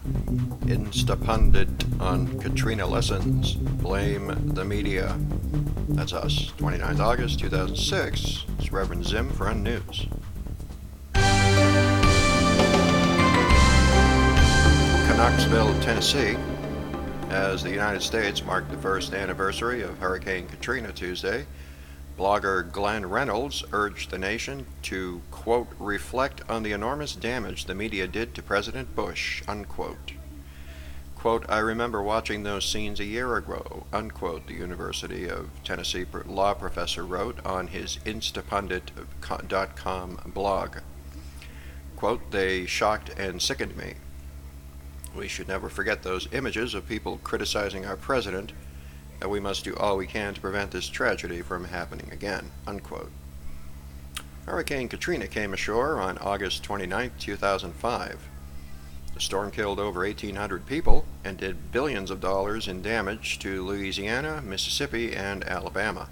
Instapundit on Katrina lessons. Blame the media. That's us. 29th August 2006. It's Reverend Zim for Unnews. Knoxville, Tennessee. As the United States marked the first anniversary of Hurricane Katrina Tuesday, blogger Glenn Reynolds urged the nation to, quote, reflect on the enormous damage the media did to President Bush, unquote. Quote, I remember watching those scenes a year ago, unquote, the University of Tennessee law professor wrote on his Instapundit.com blog. Quote, they shocked and sickened me. We should never forget those images of people criticizing our president, and we must do all we can to prevent this tragedy from happening again, unquote. Hurricane Katrina came ashore on August 29, 2005. The storm killed over 1,800 people and did billions of dollars in damage to Louisiana, Mississippi, and Alabama.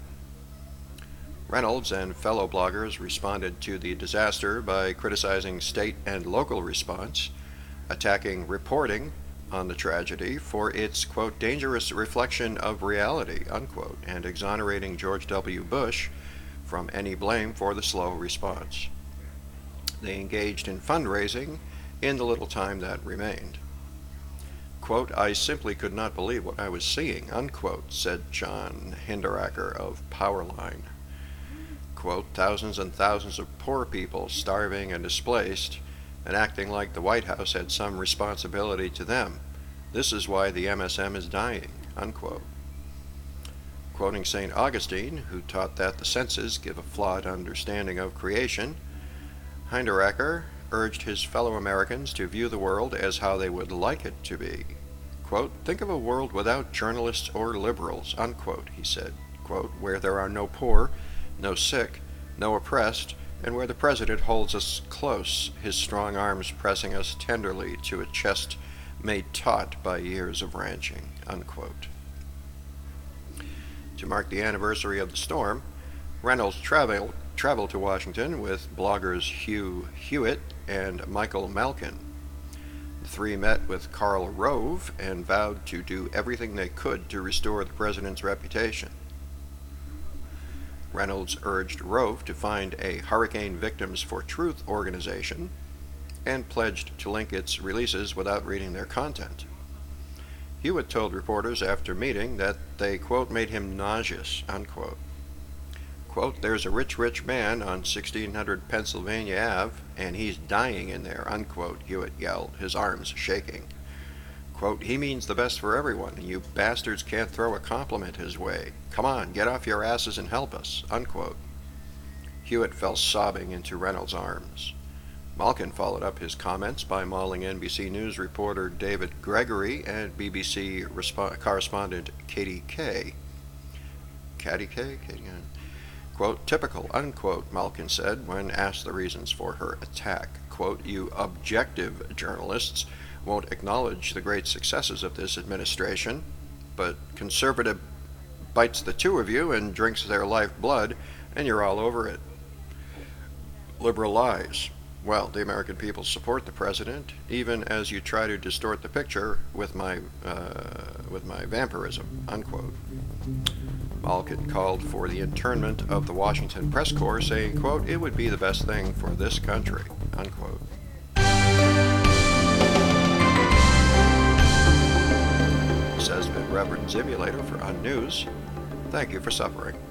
Reynolds and fellow bloggers responded to the disaster by criticizing state and local response, attacking reporting on the tragedy for its, quote, dangerous reflection of reality, unquote, and exonerating George W. Bush from any blame for the slow response. They engaged in fundraising in the little time that remained. Quote, I simply could not believe what I was seeing, unquote, said John Hinderaker of Powerline. Quote, thousands and thousands of poor people starving and displaced and acting like the White House had some responsibility to them. This is why the MSM is dying, unquote. Quoting St. Augustine, who taught that the senses give a flawed understanding of creation, Hinderaker urged his fellow Americans to view the world as how they would like it to be. Quote, think of a world without journalists or liberals, unquote, he said, quote, where there are no poor, no sick, no oppressed, and where the president holds us close, his strong arms pressing us tenderly to a chest made taut by years of ranching, unquote. To mark the anniversary of the storm, Reynolds traveled to Washington with bloggers Hugh Hewitt and Michael Malkin. The three met with Karl Rove and vowed to do everything they could to restore the president's reputation. Reynolds urged Rove to find a Hurricane Victims for Truth organization and pledged to link its releases without reading their content. Hewitt told reporters after meeting that they, quote, made him nauseous, unquote. Quote, there's a rich man on 1600 Pennsylvania Ave, and he's dying in there, unquote, Hewitt yelled, his arms shaking. Quote, he means the best for everyone, and you bastards can't throw a compliment his way. Come on, get off your asses and help us, unquote. Hewitt fell sobbing into Reynolds' arms. Malkin followed up his comments by mauling NBC News reporter David Gregory and BBC correspondent Katie Kay. Quote, typical, unquote, Malkin said when asked the reasons for her attack. Quote, you objective journalists won't acknowledge the great successes of this administration, but conservative bites the two of you and drinks their lifeblood, and you're all over it. Liberal lies. Well, the American people support the president, even as you try to distort the picture with my vampirism, unquote. Malkin called for the internment of the Washington press corps, saying, quote, it would be the best thing for this country, unquote. This has been Reverend Zimulator for Unnews. Thank you for suffering.